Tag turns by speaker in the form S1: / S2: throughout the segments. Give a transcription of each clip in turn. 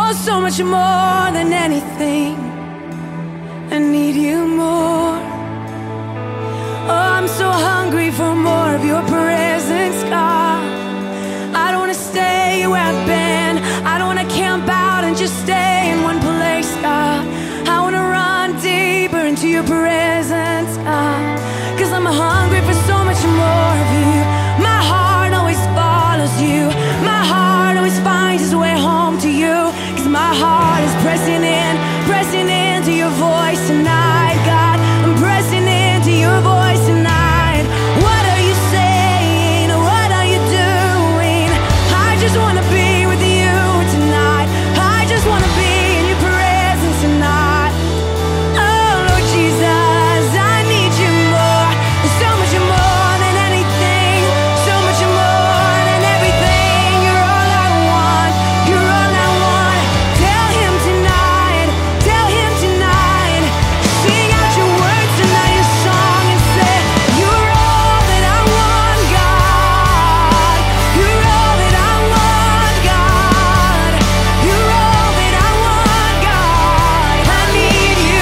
S1: Oh, so much more than anything. I need you more. Oh, I'm so hungry for more of your presence, God. I don't wanna stay where I've been. I don't wanna camp out and just stay in one place, God. I wanna run deeper into your presence, God. 'Cause I'm hungry for so much more of you. My heart always follows you. My heart always finds its way home to you. 'Cause my heart is pressing into your voice tonight, God. I'm pressing into your voice tonight. What are you saying? What are you doing? I just wanna be with you tonight. I just wanna be in your presence tonight. Oh, Lord Jesus, I need you more. There's so much more than anything, so much more than everything. You're all I want, you're all I want. Tell him tonight, tell him tonight. Sing out your words tonight, your song, and say, you're all that I want, God. You're all that I want, God. You're all that I want, God. I need you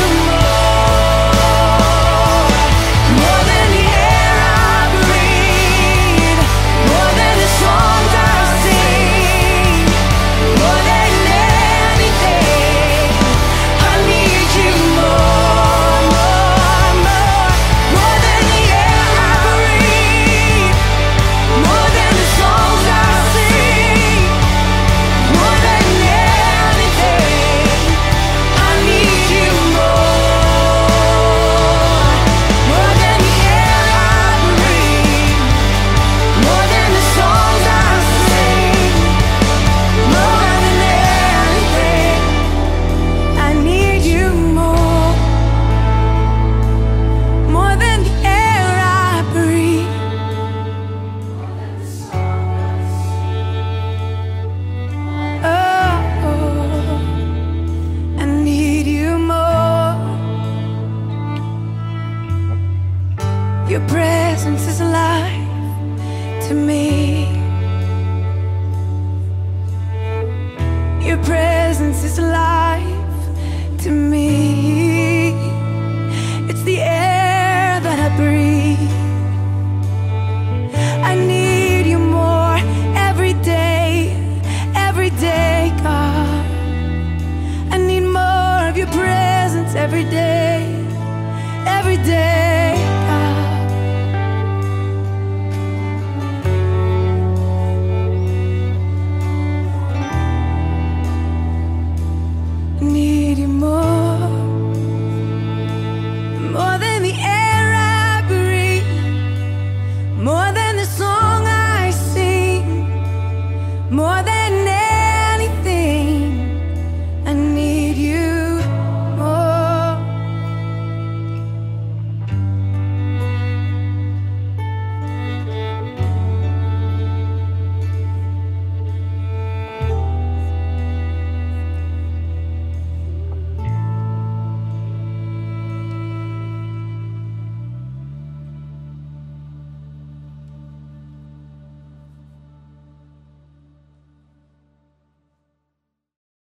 S1: more than the air I breathe, more than the songs I sing, more than anything. I need you more than the air I breathe, more than the songs I sing, more than anything. I need you more than the air I breathe, more than the songs I sing, more than anything. I need you more than the air I breathe. Oh, I need you more. Your presence is life to me. Your presence is life to me. It's the air that I breathe. I need you more every day, God. I need more of your presence every day, every day.